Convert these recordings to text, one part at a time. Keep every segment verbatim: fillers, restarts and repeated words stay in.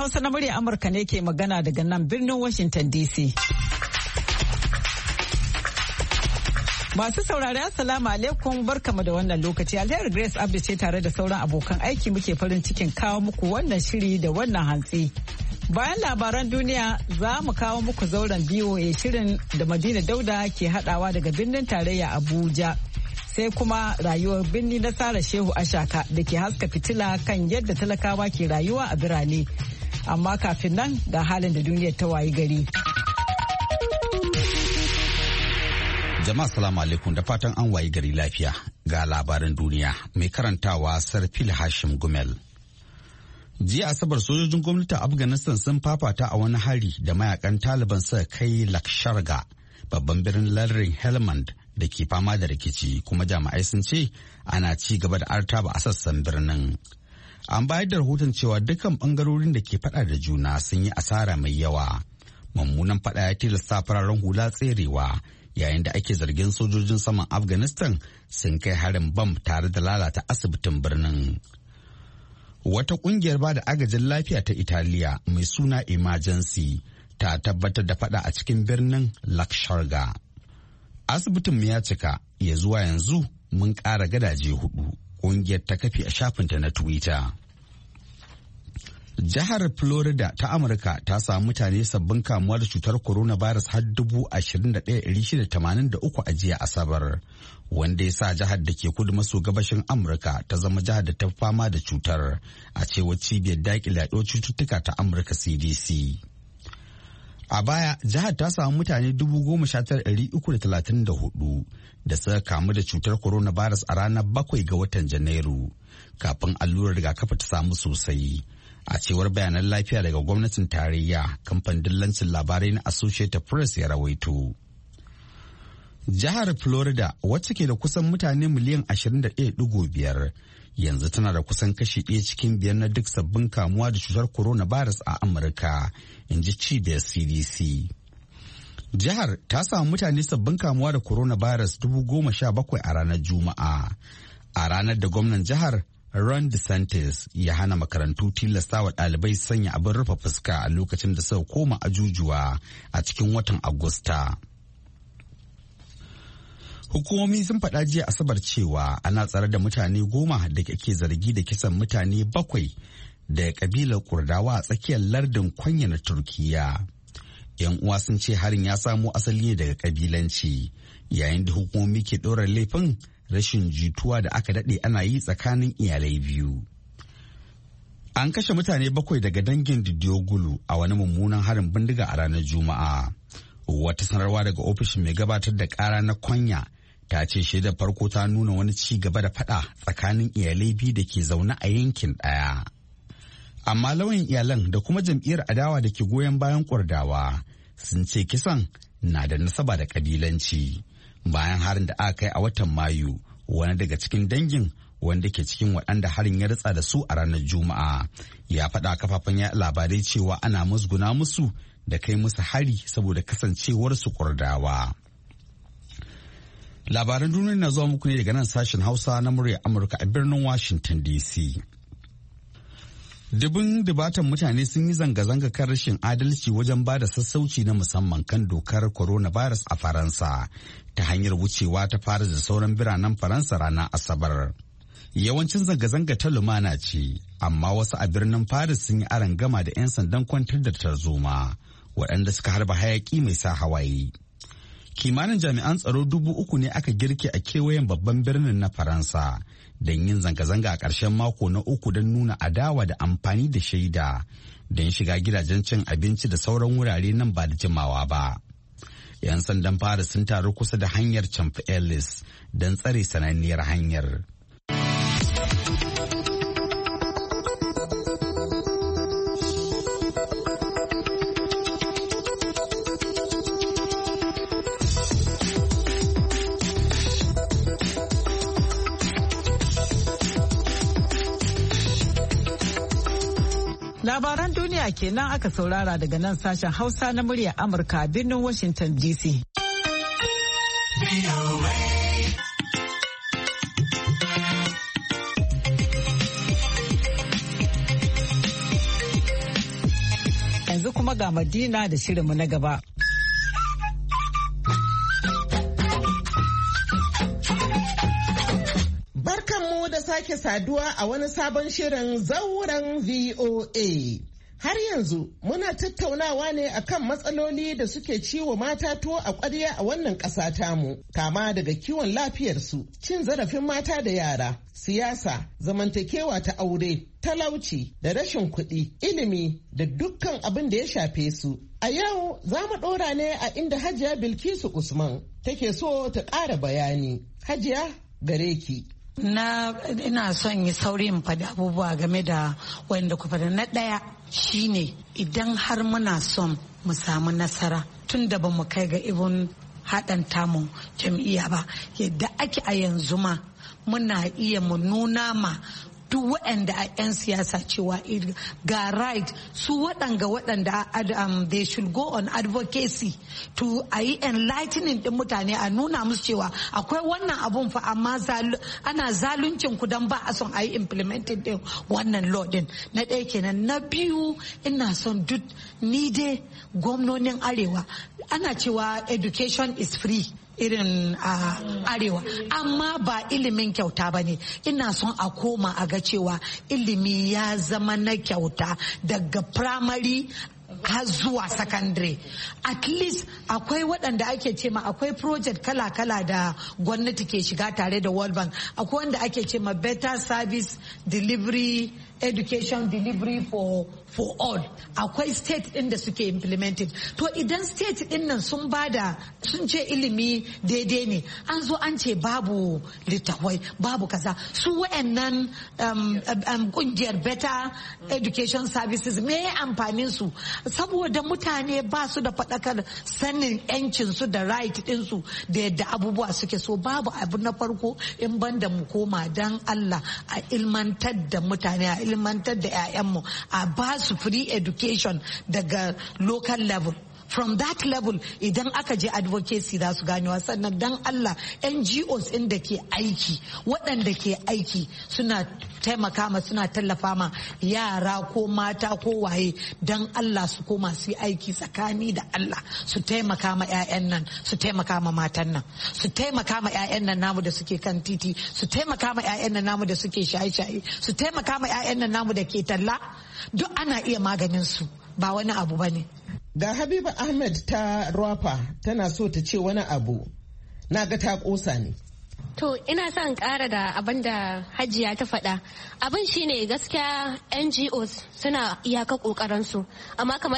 Hausa na murya Amurka ne ke magana daga nan birnin Washington D C. Masu saurari Assalamu alaikum barkamu da wannan lokaci. Alheri Grace Abdi ce tare da sauran abokan aiki muke farin cikin kawo muku wannan shiri da wannan hantsi. Bayan labaran duniya za mu kawo muku zauren B O A shirin da Madina Dauda ke hadawa daga birnin tarayya Abuja. Sai kuma rayuwar birni na Sara Shehu Ashaka da ke haska fitila kan yadda talakawa ke rayuwa a birane. Amma kafin nan ga halin da duniyar ta wayi gari. Jama'a salamu alaikum da fatan an wayi gari lafiya ga labaran duniya mai karantawa Sarfil Hashim Gumel. Jiya Asabar sojojin gwamnatin Afghanistan sun fafata a wani hari da mayakan Taliban suka kai Laksharga, babban birnin lardin Helmand da ke fama da rikici, kuma jami'ai sun ce ana ci gaba da artaba a sassan birnin. An bayar da rahoton cewa dukkan bangarorin da ke fada da juna sun yi asara mai yawa. Mummunan fada ya tilasta fararen hula tserewa yayin da ake zargin sojojin saman Afghanistan sun kai harin bam tare da lalata asibitin birnin. Wata kungiyar ba da agajin lafiya ta Italiya mai suna Emergency ta tabbatar da fada a cikin birnin Laksharga. Asibitin mu ya cika, ya zuwa yanzu mun ƙara gadaje hudu, kungiyar ta kafe a shafinta na Twitter. Jihar Florida ta Amurka ta samu mutane sabbin kamuwa da cutar coronavirus har dubu ashirin da ɗaya ɗari shida tamanin da uku a jiya Asabar, wanda ya sa jihar da ke kudu maso gabashin Amurka ta zama jihar da ta fama da cutar, a cewar cibiyar daƙile yaɗuwar cututtuka ta Amurka C D C. A baya, jihar ta samu mutane dubu goma sha tara ɗari uku da talatin da hudu da suka kamu da cutar coronavirus a ranar bakwai ga watan Janairu, kafin allurar rigakafi ta samu sosai. A cewar bayanan lafiya daga gwamnatin tarayya, kamfanin dillancin labarai na Associated Press ya rawaito. Jihar Florida, wacce ke da kusan mutane miliyan ashirin da ɗaya digo biyar, yanzu tana da kusan kashi ɗaya cikin biyar na duk sabbin kamuwa da cutar coronavirus a Amurka, in ji cibiyar C D C. Jihar ta samu mutane sabbin kamuwa da coronavirus dubu goma sha bakwai a ranar Juma'a. A ranar da gwamnan jihar Ron DeSantis ya hana makarantu tilasta wa ɗalibai sanya abin rufe fuska a lokacin da suka koma ajujuwa a cikin watan Agusta. Hukumomi sun faɗa jiya Asabar cewa ana tsare da mutane goma da ke zargi da kisan mutane bakwai da kabilar Kurdawa a tsakiyar lardin Konya na Turkiya. 'Yan uwa sun ce harin ya samo asali ne daga kabilanci, yayin da hukumomi ke ɗora laifin rashin jituwa da aka daɗe ana yi tsakanin iyalai biyu. An kashe mutane bakwai daga dangin Didiogulu a wani mummunan harin bindiga a ranar Juma'a. Wata sanarwa daga ofishin mai gabatar da ƙara na Konya ta ce shaidar farko ta nuna wani ci gaba da faɗa tsakanin iyalai biyu da ke zaune a yankin ɗaya. Amma lauyan iyalan da kuma jam'iyyar adawa da ke goyon bayan Kurdawa sun ce kisan na da nasaba da kabilanci. Bayan harin da aka kai a watan Mayu, wani daga cikin dangin wanda ke cikin waɗanda harin ya ritsa da su a ranar Juma'a ya faɗa kafafen yaɗa labarai cewa ana musguna musu da kai musu hari saboda kasancewarsu Kurdawa. Labaran duniya na zuwa muku ne daga nan sashen Hausa na murya Amurka a birnin Washington D C. Dubin dubatan mutane sun yi zanga-zanga kan rashin adalci wajen ba da sassauci na musamman kan dokar coronavirus a Faransa ta hanyar wucewa ta fara da sauran biranen Faransa ranar Asabar. Yawancin zanga-zanga ta lumana ce, amma wasu a birnin Paris sun yi arangama da 'yan sandan kwantar da tarzoma, waɗanda suka harba hayaki mai sa hawaye. Kimanin jami'an tsaro dubu uku ne aka girke a kewayen babban birnin na Faransa don yin zanga-zanga a ƙarshen mako na uku don nuna adawa da amfani da shaida don shiga gidajen cin abinci da sauran wurare nan ba da jimawa ba. 'Yan sandan Paris sun taru kusa da hanyar Champs-Élysées don tsare sananniyar hanyar. Labaran duniya kenan aka saurara daga nan sashen Hausa na muryar Amurka a birnin Washington D C. yanzu kuma ga Madina da shirinmu na gaba. Barkanmu da sake saduwa a wani sabon shirin zauren V O A. Har yanzu muna tattaunawa ne akan matsaloli da suke ciwo mata tuwo a ƙwarya a wannan ƙasa tamu, kama daga kiwon lafiyarsu, cin zarafin mata da yara, siyasa, zamantakewa ta aure, talauci da rashin kuɗi, ilimi da dukkan abin da ya shafe su. A yau za mu ɗora ne a inda Hajiya Bilkisu Usman take so ta ƙara bayani. Hajiya, gare ki. Na ina son yi sauri in faɗi abubuwa game da wanda ku faɗa. Na ɗaya shine idan har muna son mu samu nasara tun da ba mu kai ga ibin haɗin tamu jam'iyya ba, yadda ake a yanzu ma muna iya mu nuna ma duk waɗanda a 'yan siyasa cewa ga right su waɗanga waɗanda um, they should go on advocacy to a yi enlightening ɗin mutane, a nuna musu cewa akwai wannan abun fa amma zalu, ana zaluncin ku don ba a son a yi implementing ɗin wannan law ɗin. Na ɗaya kenan. Na biyu, ina son duk ni dai gwamnonin arewa, ana cewa education is free irin a arewa, amma ba ilimin kyauta ba ne. Ina son a koma a ga cewa ilimi ya zama na kyauta daga primary har zuwa secondary. At least akwai waɗanda ake ce ma akwai project kala-kala da gwamnati ke shiga tare da World Bank. Akwai wanda ake ce ma better service delivery, education delivery for for all. Akwai state ɗin da suke implemented. To idan state ɗin nan sun bada sun ce ilimi daidai ne, an zo an ce babu littafai babu kaza, su wayannan um, um, kungiyar better education services me amfanin su? Saboda mutane ba su da faɗakar sanin yancin su da right ɗin su da yadda abubuwa suke. So babu abu na farko in banda mu koma dan Allah a ilmantar da mutane, a ilmantar da 'ya'yanmu, a ba su free education daga local level. From that level idan aka je advocacy za su ganewa. Sannan dan Allah N G Os inda ke aiki, waɗanda ke aiki suna taimaka ma, suna tallafa ma yara ko mata ko waye, dan Allah su koma su yi aiki tsakani da Allah, su taimaka ma 'ya'yan nan, su taimaka ma matan nan, su taimaka ma 'ya'yan nan namu da suke kan titi, su taimaka ma 'ya'yan nan namu da suke shaye-shaye, su taimaka ma 'ya'yan nan namu da ke talla. Duk ana iya maganin su, ba wani abu bane. Da Habiba Ahmed ta Rwapa tana so ta ce wani abu, na ga ta kosa ne. To ina son ƙara da abin da Hajiya ta faɗa. Abin shine gaskiya N G Os suna iyaka ƙoƙarin su, amma kamar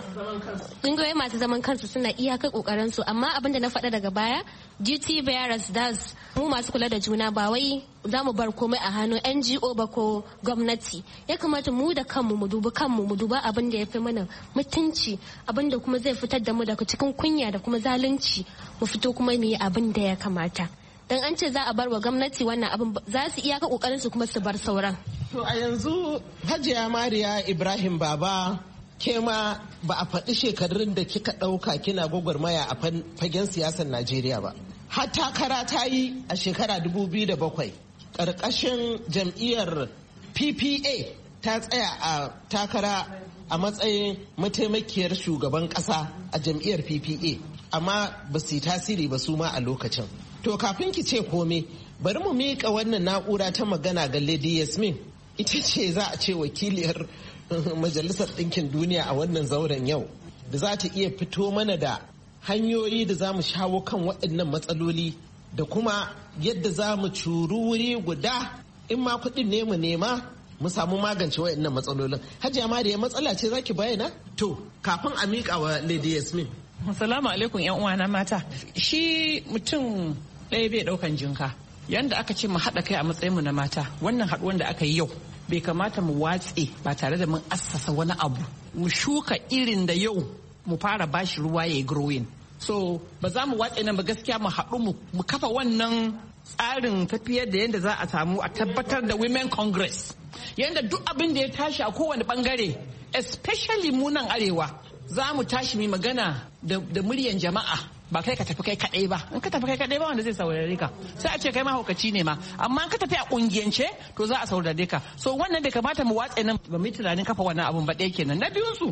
ƙungiyoyi masu zaman kansu suna iyaka ƙoƙarin su, amma abin da na faɗa daga baya, duty bearers das mu masu kula da juna ba wai za mu bar komai a hannun N G O ba ko gwamnati. Ya kamata mu da kanmu mu dubi kanmu, mu duba abin da ya fi mana mutunci, abin da kuma zai fitar da mu daga cikin kunya da kuma zalunci, mu fito kuma mu yi abin da ya kamata. Dan an ce za a bar wa gwamnati wannan abin, za su iyaka kokarin su kuma su bar sauran. To a yanzu Hajiya Mariya Ibrahim Baba, ke ma ba a faɗi shekarun da kika ɗauka kina gwagwarmaya a fagen siyasar Najeriya ba. Har takara ta yi a shekara dubu biyu da bakwai ƙarƙashin jam'iyyar P P A, ta tsaya a takara a matsayin mataimakiyar shugaban ƙasa a jam'iyyar P P A, amma ba su yi tasiri ba su ma a lokacin. To kafin ki ce komai, bari mu miƙa wannan na'ura ta magana ga Lady Yasmin. Ita ce za a ce wakiliyar Majalisar Ɗinkin Duniya a wannan zauren yau, da za ta iya fito mana da hanyoyi da za mu shawo kan waɗannan matsaloli, da kuma yadda za mu curu wuri guda, in ma kuɗin ne mu nema mu samu magance waɗannan matsalolin. Hajiya Mariya, matsala ce za ki bayyana? To kafin a miƙa wa Lady Yasmin. Assalamu alaikum yan uwana mata. Shi mutum ɗaya bai ɗaukan jinka. Yanda aka ce mu haɗa kai a matsayinmu na mata, wannan haɗuwan da aka yi yau bai kamata mu watse ba tare da mun assasa wani abu. Mu shuka irin da yau mu fara bashi ruwa ya yi growing. So ba za mu watse nan ba, gaskiya mu haɗu mu kafa wannan tsarin tafiyar da yadda za a samu a tabbatar da Women Congress. Yanda duk abin da ya tashi a kowane bangare, especially mu nan arewa, za mu tashi mai magana da muryan jama'a, ba kai ka tafi kai kadai ba. In ka tafi kai kadai ba wanda zai saurare ka, sai a ce kai mahaukaci ne ma. Amma in ka tafi a kungiyance to za a saurare ka. So wannan bai kamata mu watse nan ba mu tunanin kafa wannan abun ba ɗaya kenan. Na biyun su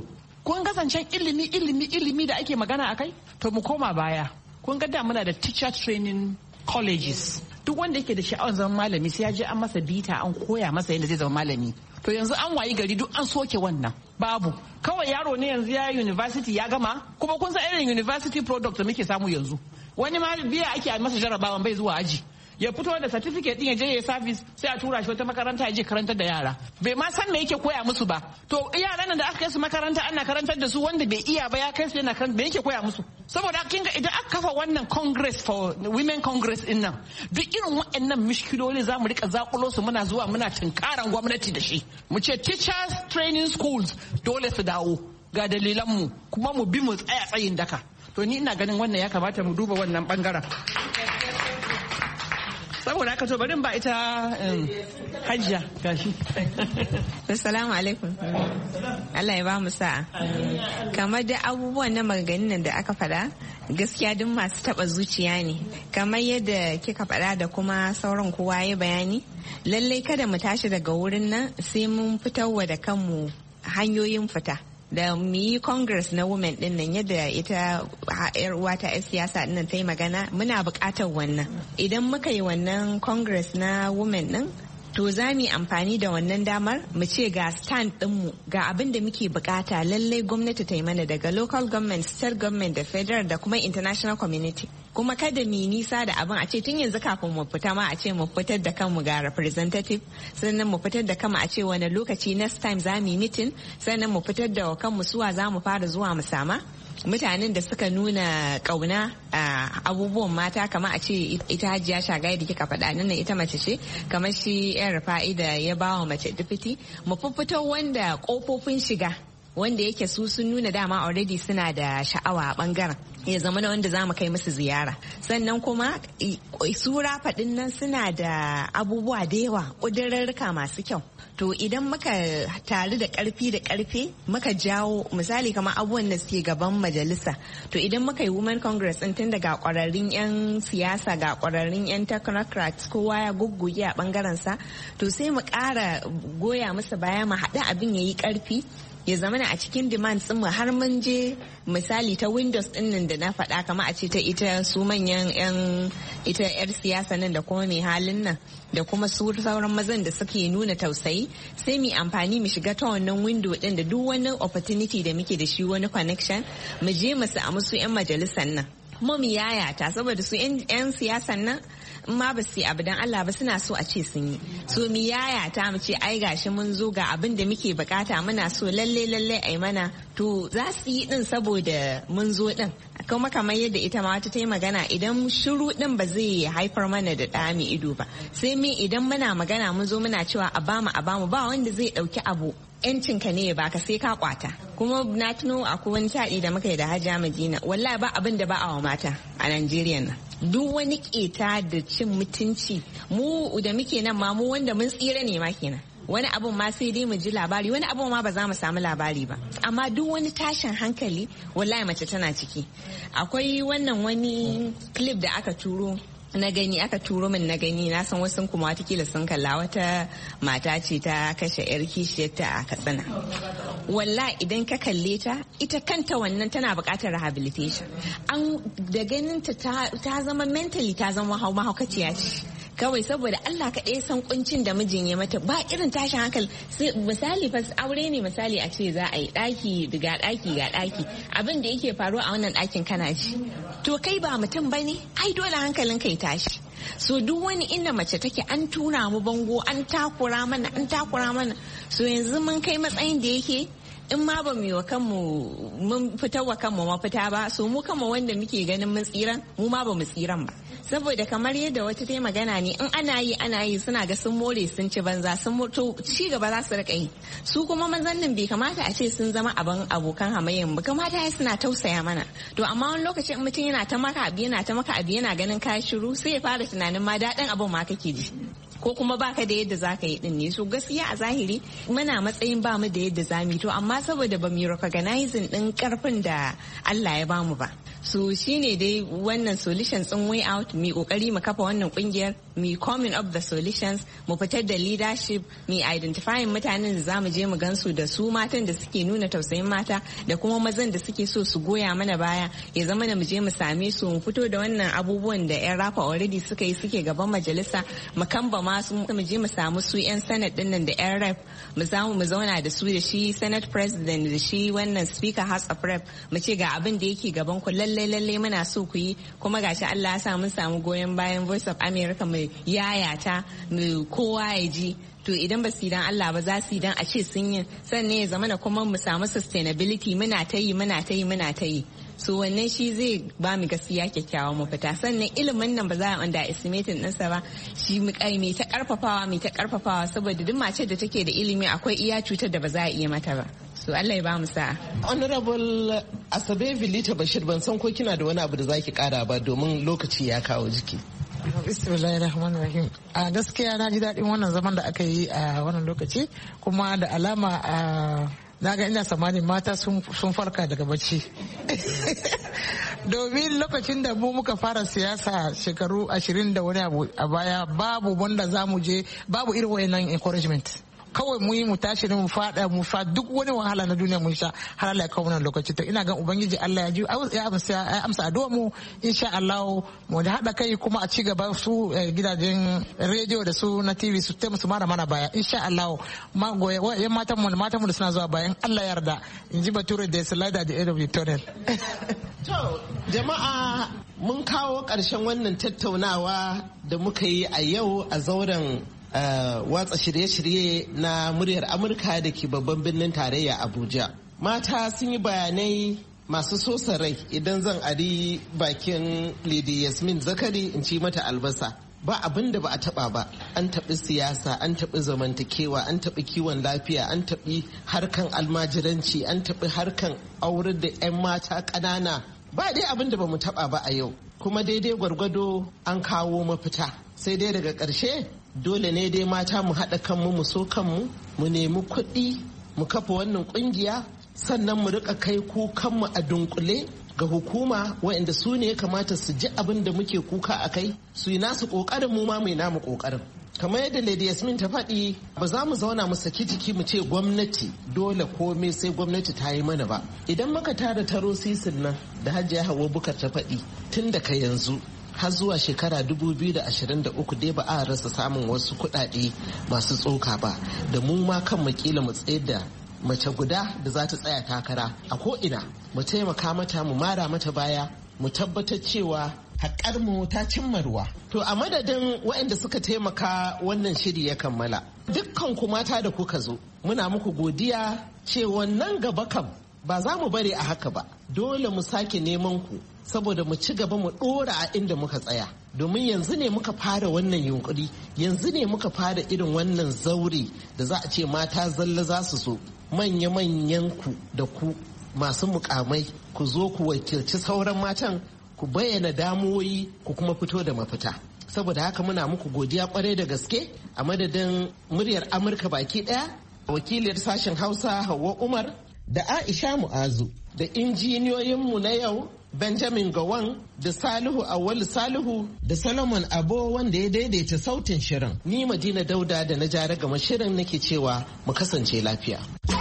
kun kasancen ilimi ilimi ilimi da ake magana akai to mu koma baya. Kun ga da muna da teacher training colleges, duk wanda yake da sha'awar zama malami sai ya je an masa bita an koya masa yadda zai zama malami. To yanzu an wayi gari duk an soke wannan, babu. Kawai yaro ne yanzu ya university ya gama, kuma kun san irin university product da muke samu yanzu, wani ma biya ake a masa jarabawan bai zuwa aji, ya fito da certificate din ya je ya service sai a tura shi wata makaranta ya je karantar da yara, bai ma san me yake koya musu ba. To yaran nan da aka kai su makaranta ana karantar da su, wanda bai iya ba ya kai su yana karanta, me yake koya musu? Saboda kinga idan aka kafa wannan congress for women congress din nan, duk irin waɗannan mishkiloli za mu rika zakulo su muna zuwa muna tunkaran gwamnati da shi, mu ce teachers training schools dole su dawo, ga dalilan mu kuma mu bi mu tsaya tsayin daka. To ni ina ganin wannan ya kamata mu duba wannan bangaren. Saboda haka to bari ba ita Hajiya gashi. Assalamu alaikum. Allah ya ba mu sa'a. Kamar da abubuwan na maganganun da aka faɗa gaskiya duk masu taɓa zuciya ne. Kamar yadda kika faɗa da kuma sauran kowa ya bayani, lallai kada mu tashi daga wurin nan sai mun fitarwa da kanmu hanyoyin fita. Da mu yi congress na women din nan yadda ita yar uwa ta yar siyasa din nan ta yi magana, muna buƙatar wannan. Idan muka yi wannan congress na women din, to za mu yi amfani da wannan damar mu ce ga stand ɗinmu, ga abin da muke bukata lallai gwamnati ta yi mana, daga local government, state government da federal da kuma international community. Kuma kada mu nisa da abin a ce tun yanzu kafin mu fita ma a ce mu fitar da kanmu ga representative, sannan mu fitar da kanmu a ce wani lokaci next time za mu yi meeting, sannan mu fitar da kanmu suwa za mu fara zuwa mu sama. Mutanen da suka nuna kauna a abubuwan mata, kamar a ce ita Hajiya Shagai da kika faɗa nan ita mace ce, kamar shi yan Rufa'i da ya bawa mace dufiti, mu fito wanda kofofin shiga wanda yake su sun nuna dama already suna da sha'awa a bangaren, ya zama na wanda za mu kai musu ziyara. Sannan kuma sura faɗin nan suna da abubuwa da yawa, ƙudurarruka masu kyau. To idan muka taru da ƙarfi da ƙarfe muka jawo misali kamar abubuwan da suke gaban majalisa, to idan muka yi women congress ɗin tun daga ƙwararrun 'yan siyasa ga ƙwararrun 'yan technocrats kowa ya gugguge a ɓangaren sa, to sai mu ƙara goya musu baya mu haɗa abin ya yi ƙarfi, ya zamana a cikin demands mu har mun je misali ta windows din nan da na faɗa, kama a ce ta ita su manyan yan ita yar siyasa nan da kuma mai halin nan da kuma su sauran mazan da suke nuna tausayi, sai mu amfani mu shiga ta wannan window din da duk wani opportunity da muke da shi, wani connection mu je mu samu su yan majalisan nan kuma mu yayata, saboda su yan siyasan nan in ma ba su yi abu dan Allah ba suna so a ce sun yi, so mu yayata mu ce ai gashi mun zo ga abin da muke bukata, muna so lalle lalle ai mana, to za su yi din saboda mun zo din. Kuma kamar yadda ita ma wata ta yi magana, idan shiru din ba zai haifar mana da ɗa mai ido ba, sai me idan muna magana mun zo muna cewa a bamu a bamu, ba wanda zai ɗauki abu yancinka ne ya baka sai ka kwata. Kuma na tuno akwai wani taɗi da muka yi da Hajiya Madina, wallahi ba abin da ba a wa mata a Najeriya nan. Duk wani keta da cin mutunci mu da muke nan ma mu wanda mun tsira ne ma kenan. Wani abun ma sai dai mu ji labari, wani abun ma ba za mu samu labari ba, amma duk wani tashin hankali wallahi mace tana ciki. Akwai wannan wani clip da aka turo na gani aka turo min na gani, na san wasu kuma watakila sun kalla, wata mata ce ta kashe yar kishiyarta a Katsina. Wallahi idan ka kalle ta, ita kanta wannan tana buƙatar rehabilitation. An da ganinta ta zama mentally ta zama mahaukaciya ce. Kawai saboda Allah kaɗai san kuncin da mijin ya mata, ba irin tashin hankali. Sai misali fa aure ne, misali a ce za a yi ɗaki ga ɗaki ga ɗaki, abin da yake faruwa a wannan ɗakin kana ji, to kai ba mutum bane, ai dole hankalin kai tashi. So duk wani inda mace take an tura mu bango, an takura mana an takura mana so yanzu mun kai matsayin da yake in ma ba mu yi wa kanmu mun fitar wa kanmu mafita ba, so mu kama wanda muke ganin mun tsiran mu ma ba mu tsiran ba. Saboda kamar yadda wata ta magana ne, in ana yi ana yi suna ga sun more sun ci banza, sun mutu ci gaba za su rika yi. Su kuma mazan nan bai kamata a ce sun zama abin abokan hamayyan ba, kamata ya suna tausaya mana. To amma wani lokacin mutum yana ta maka abu yana ta maka abu yana ganin ka shiru, sai ya fara tunanin ma daɗin abin ma kake ji. ko kuma baka da yadda zaka yi din ne. So gaskiya a zahiri muna matsayin ba mu da yadda zamu yi, to amma saboda ba mu recognizing din karfin da Allah ya bamu ba. So shine dai wannan solutions din way out, mu kokari mu kafa wannan kungiyar, mu coming up the solutions, mu fitar da leadership, mu identifying mutanen da zamu je mu gansu da su matan da suke nuna tausayin mata da kuma mazan da suke so su goya mana baya, ya zama da mu je mu same su, mu fito da wannan abubuwan da yan rafa already suka yi suke gaban majalisa, mu kamba masu, mu je mu samu su yan senate din nan da yan rep, mu samu mu zauna da su, da shi senate president da shi wannan speaker house of rep, mu ce ga abin da yake gaban ku, lallai lallai muna so ku yi, kuma gashi Allah ya sa mun samu goyon bayan Voice of America mu yayata mu kowa ya ji. To idan ba su dan Allah ba za su yi dan a ce sun yi, sannan ya zama na kuma mu samu sustainability, muna ta yi muna ta yi muna ta yi. So wannan shi zai ba mu gaskiya kyakkyawan mafita. Sannan ilimin nan ba za a underestimating ɗinsa ba, shi mu kai mai ta karfafawa mai ta karfafawa, saboda duk mace da take da ilimi akwai iya cutar da ba za a iya mata ba. So Allah ya ba mu sa'a. Honorable Asabe Vilita Bashir, ban san ko kina da wani abu da zaki kara ba domin lokaci ya kawo jiki. Bismillahirrahmanirrahim. A gaskiya na ji daɗin wannan zaman da aka yi a wannan lokaci, kuma da alama a na ga ina tsammanin mata sun farka daga bacci. Domin lokacin da mu muka fara siyasa shekaru ashirin da wani abu a baya, babu wanda za mu je, babu irin wayannan encouragement. Kawai mu yi mu tashi ne mu fada mu fa duk wani wahala na duniya mun sha har Allah ya kawo wannan lokaci. To ina ga ubangiji Allah ya ji ya amsa ya amsa addu'a mu, insha Allah mu da hada kai kuma a ci gaba su gidajen rediyo da su na T V su taimaka su mara mana baya, insha Allah. Ma goye yan matan mu matan mu da suna zuwa bayan Allah yarda, in ji Bature da slide at the end of the tunnel. To jama'a, mun kawo ƙarshen wannan tattaunawa da muka yi a yau a zauren Uh, watsa shirye-shirye na muryar Amurka da ke babban birnin tarayya Abuja. Mata sun yi bayanai masu sosa rai, idan zan ari bakin Lady Yasmin Zakari in ci mata albasa. Ba abin da ba a taba ba, an taɓi siyasa, an taɓi zamantakewa, an taɓi kiwon lafiya, an taɓi harkan almajiranci, an taɓi harkan aurar da 'yan mata ƙanana. Ba dai abin da ba mu taɓa ba a yau, kuma daidai gwargwado an kawo mafita. Sai dai daga ƙarshe dole ne dai mata mu haɗa kanmu, mu so kanmu, mu nemi kuɗi, mu kafa wannan ƙungiya, sannan mu riƙa kai kukanmu a dunkule ga hukuma, waɗanda su ne ya kamata su ji abin da muke kuka a kai, su yi nasu ƙoƙarin, mu ma mai namu ƙoƙarin. Kamar yadda Lady Yasmin ta faɗi, ba za mu zauna mu saki jiki mu ce gwamnati dole komai sai gwamnati ta yi mana ba. Idan muka tara taro sisin nan da Hajiya Hauwa Bukar ta faɗi, tun daga yanzu har zuwa shekara dubu biyu da ashirin da uku dai ba a rasa samun wasu kuɗaɗe masu tsoka ba, da mu ma kan makila mu tsayar da mace guda da za ta tsaya takara a ko'ina, mu taimaka mata, mu mara mata baya, mu tabbatar cewa haƙarmu ta cimma ruwa. To a madadin waɗanda suka taimaka wannan shiri ya kammala, dukkan ku mata da kuka zo, muna muku godiya cewa nan gaba kam ba za mu bari a haka ba, dole mu sake neman ku saboda mu ci gaba mu dora a inda muka tsaya, domin yanzu ne muka fara wannan yunkuri, yanzu ne muka fara irin wannan zaure da za a ce mata zalla za su so, manya-manyan ku da ku masu mukamai ku zo ku wakilci sauran matan, ku bayyana damuwoyi, ku kuma fito da mafita. Saboda haka muna muku godiya kwarai da gaske a madadin muryar Amurka baki daya, wakiliyar sashen Hausa Hauwa Umar da Aisha Mu'azu, da injiniyoyinmu na yau Benjamin Gawan da Salihu Awal Salihu da Solomon Abo wanda ya daidaita sautin shirin. Ni Madina Dauda da na jara gama shirin nake cewa mu kasance lafiya.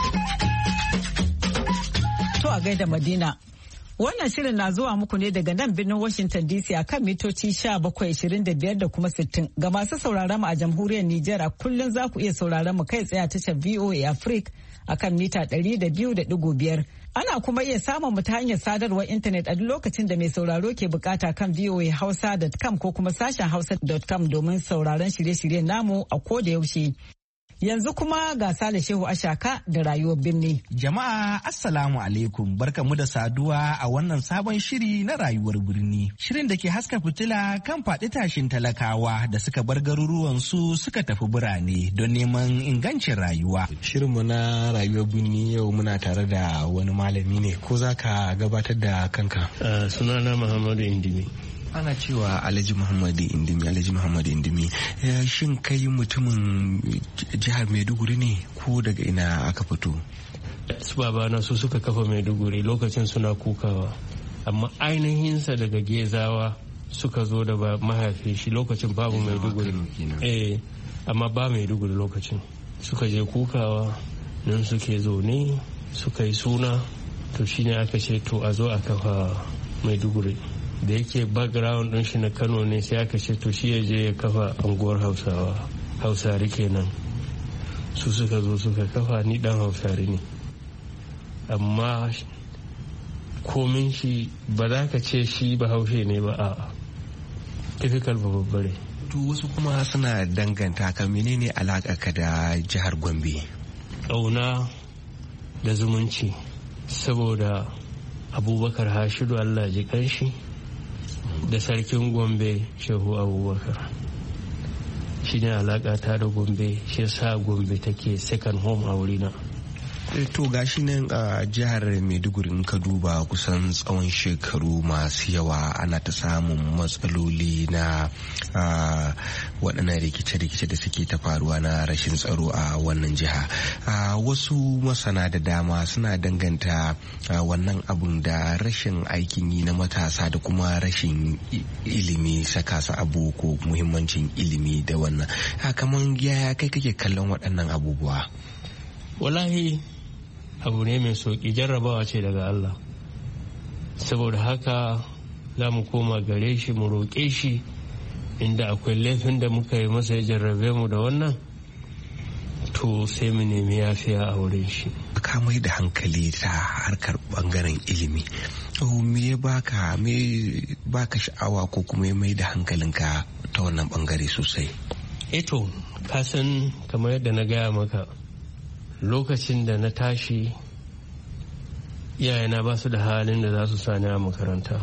To a gaida Madina. Wannan shirin na zuwa muku ne daga nan birnin Washington D C a kan mitoci sha bakwai ashirin da biyar da kuma sittin. Ga masu sauraron mu a jamhuriyar Nijar, a kullum za ku iya sauraron mu kai tsaye a tashar V O A Africa a kan mita ɗari da biyu da ɗigo biyar. Ana kuma iya samun mu ta hanyar sadarwar intanet a duk lokacin da mai sauraro ke bukata kan v o a hausa dot com ko kuma sashen hausa dot com domin sauraron shirye-shiryen namu a ko da yaushe. Yanzu kuma ga Sale Shehu Ashaka da rayuwar birni. Jama'a Assalamu alaikum, barkamu da saduwa a wannan sabon shiri na rayuwar birni. Shirin da ke haska fitila kan faɗi tashin talakawa da suka bar garuruwan su suka tafi birane don neman ingancin rayuwa. Shirinmu na rayuwar birni yau muna tare da wani malami ne, ko za ka gabatar da kanka? Uh, sunana Muhammadu Indimi. Ana cewa Alhaji Muhammadu Indimi, Alhaji Muhammadu Indimi. Shin kai mutumin jihar Maiduguri ne ko daga ina aka fito? Su babana su suka kafa Maiduguri lokacin suna kukawa. Amma ainihinsa daga Gezawa suka zo da mahaifin shi lokacin babu Maiduguri. Eh, amma ba Maiduguri lokacin. Suka je kukawa nan suke zaune suka yi suna to shine aka ce to a zo a kafa Maiduguri. Da yake background din shi na Kano ne sai aka ce to shi ya je ya kafa anguwar Hausawa, Hausari kenan. Su suka zo suka kafa, ni dan Hausari ne. Amma komin shi ba za ka ce shi Bahaushe ne ba, a'a. Typical babbare. To wasu kuma suna danganta ka, menene alaƙa ka da jihar Gombe? Ƙauna da zumunci, saboda Abubakar Hashidu Allah ji kanshi da sarkin Gombe Shehu Abubakar. Shi ne alaƙa ta da Gombe, shi sa Gombe take second home a wurina. To gashi nan a jihar Maiduguri in ka duba kusan tsawon shekaru masu yawa ana ta samun matsaloli na waɗannan rikice-rikice da suke ta faruwa na rashin tsaro a wannan jiha. Wasu masana da dama suna danganta wannan abun da rashin aikin yi na matasa da kuma rashin ilimi, saka su abu ko muhimmancin ilimi da wannan. Kamar yaya kai kake kallon waɗannan abubuwa? Wallahi abu ne mai sauƙi, jarrabawa ce daga Allah. Saboda haka za mu koma gare shi mu roƙe shi, inda akwai laifin da muka yi masa ya jarrabe mu da wannan, to sai mu nemi yafiya a wurin shi. Ka mai da hankali ta harkar bangaren ilimi, me ya baka me baka sha'awa ko kuma ya mai da hankalinka ta wannan bangare sosai? Eto ka san kamar yadda na gaya maka, lokacin da na tashi iyayena ba su da halin da za su sani a makaranta,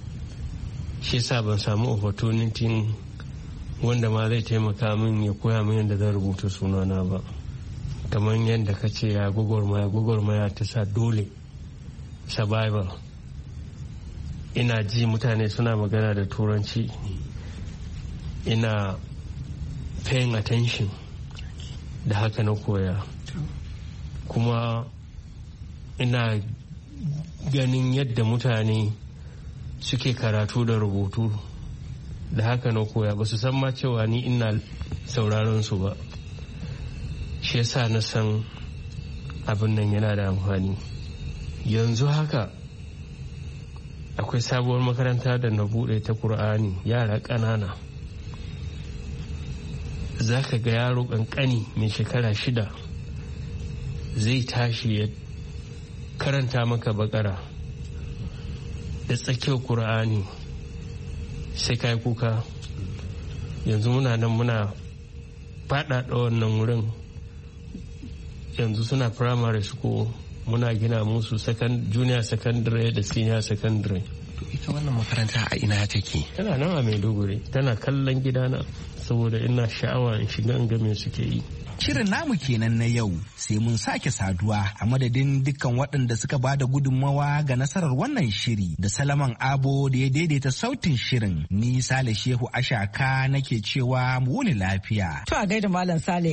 shi yasa ban samu opportunity wanda ma zai taimaka min ya koya min yadda zan rubuta sunana ba. Kamar yadda ka ce ya gwagwarmaya gwagwarmaya ta sa dole survival. Ina ji mutane suna magana da turanci, ina paying attention, da haka na koya. Kuma ina ganin yadda mutane suke karatu da rubutu, da haka na koya. Ba su san ma cewa ni ina sauraron su ba, shi yasa na san abin nan yana da amfani. Yanzu haka akwai sabuwar makaranta da na bude ta Kur'ani, yara ƙanana. Za ka ga yaro ƙanƙani mai shekara shida zai tashi ya karanta maka bakara da tsakiyar Kur'ani, sai kai kuka. Yanzu muna nan muna faɗaɗa wannan wurin, yanzu suna primary school, muna gina musu junior secondary da senior secondary. Ita wannan makaranta a ina take? Tana nan a Maiduguri, tana kallon gidana, saboda ina sha'awa in shiga in ga me suke yi. Shirin namu kenan na yau, sai mun sake saduwa a madadin dukkan waɗanda suka ba da gudunmawa ga nasarar wannan shiri da Salaman Abo da ya daidaita sautin shirin. Ni Sale Shehu Ashaka nake cewa mu wuni lafiya. To a gaida Malam Sale.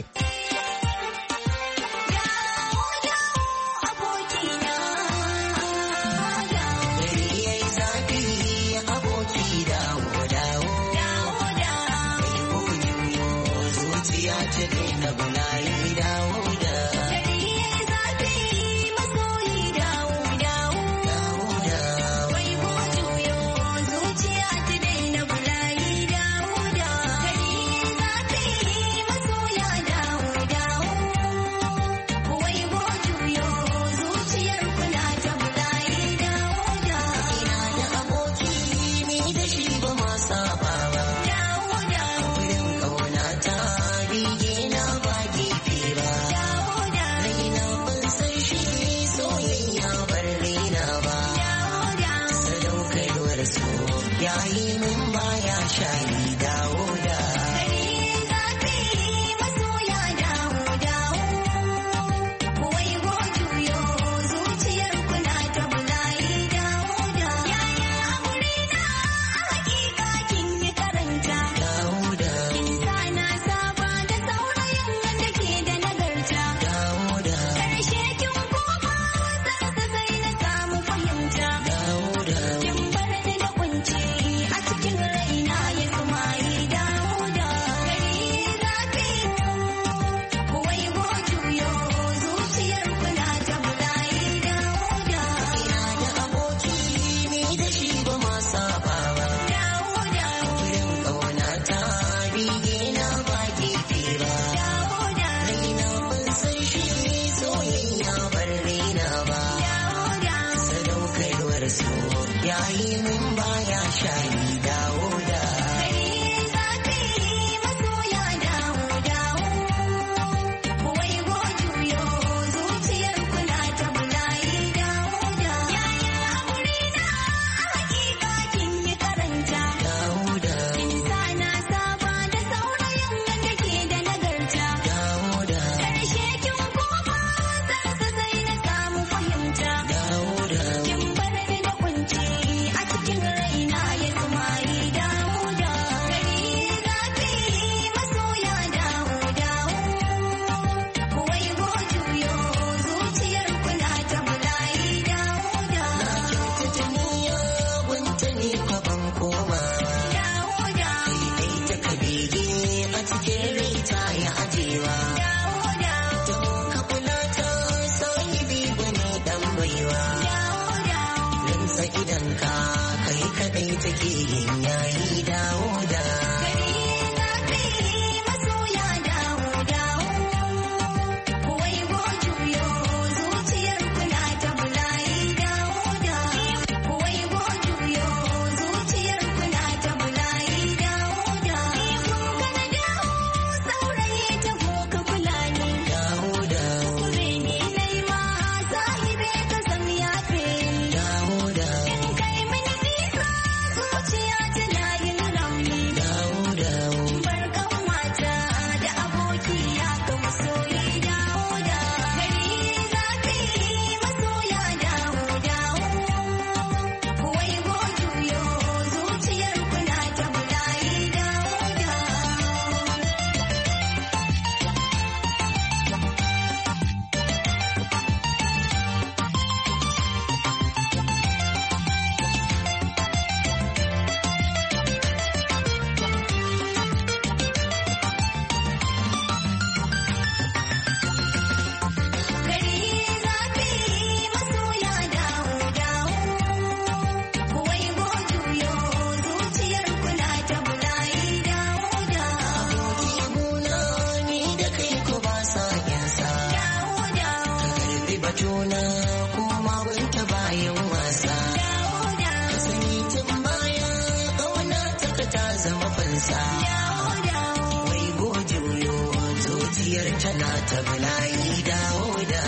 zama fansa. Wai gojuyo zuciyar tana ta bulayi dawo da.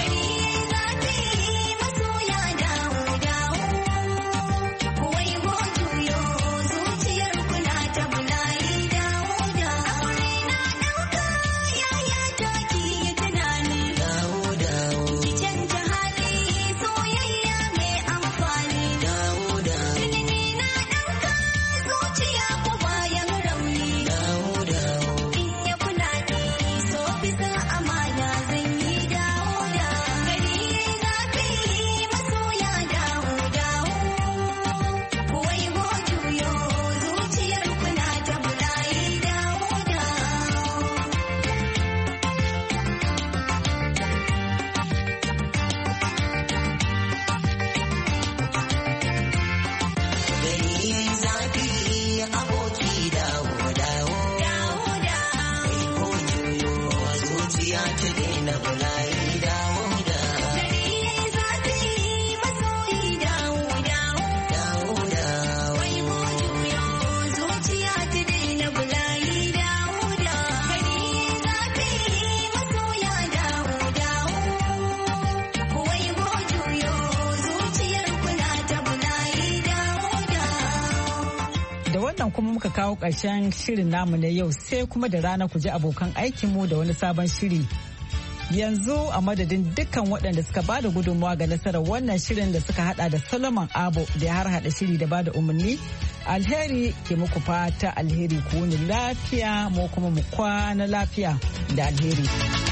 kuma muka kawo ƙarshen shirin namu na yau sai kuma da rana ku ji abokan aikinmu da wani sabon shiri. Yanzu a madadin dukkan waɗanda suka bada gudunmawa ga nasarar wannan shirin da suka hada da Solomon Abo da ya har hada shiri da bada umarni. Alheri ke muku fata alheri ku wuni lafiya mu kuma mu kwana lafiya da alheri.